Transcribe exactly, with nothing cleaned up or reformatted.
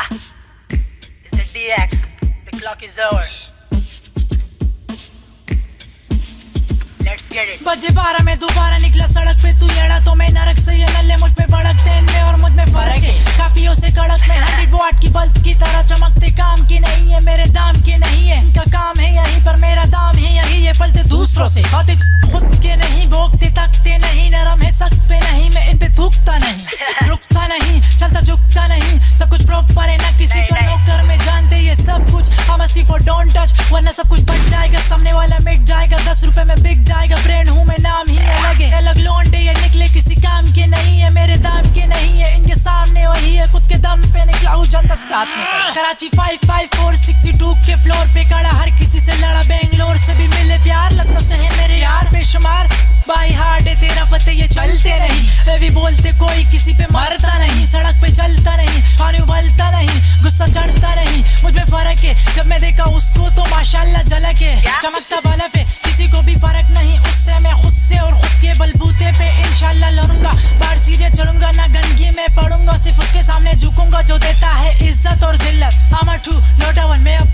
It's the D X. The clock is over. Let's get it. बजे बारह में दोबारा निकला सड़क पे तू येड़ा तो मैं नरक से ये नल्ले मुझ पे भड़कते इनमें और मुझ में फर्क है काफियों से कड़क में हंड्रेड वॉट की बल्ब की तरह चमकते काम की नहीं है मेरे दाम की नहीं है इनका काम है यहीं पर मेरा दाम है यही ये पलते दूसरों से बातें खुद के नहीं भोगते तकते नहीं नरम है सक पे नहीं मैं इन पे थूकता नहीं रुकता नहीं चलता झुकता नहीं सब कुछ प्रॉपर है ना किसी का नौकर में जानते ये सब कुछ I'm a C for don't touch वरना सब कुछ बच जाएगा सामने वाला मिट जाएगा दस रुपए में बिक जाएगा ब्रांड हूँ मैं नाम ही अलग है अलग लौंडे ये निकले किसी काम के नहीं है मेरे दाम के नहीं है इनके सामने वही है खुद के दम पे निकला हूँ जनता साथ में Karachi five five four sixty two के फ्लोर पे खड़ा हर किसी से लड़ा बेंगलोर से भी मिले प्यार लखनऊ से है मेरे यार बेशुमार बाई हार्ड है तेरा पते ये चलते नहीं वे भी बोलते कोई किसी पे मरता नहीं सड़क पे चलता नहीं पानी उबलता नहीं गुस्सा चढ़ता नहीं मुझ में फर्क है जब मैं देखा उसको तो माशाल्लाह झलक है चमकता बल्ब है किसी को भी फर्क नहीं उससे मैं खुद से और खुद के बलबूते पे इंशाल्लाह लड़ूंगा बाहर सीधे चलूंगा ना गंदगी में पड़ूंगा सिर्फ उसके सामने झुकूंगा जो देता है इज्जत और जिल्लत I'm a two not a one मैं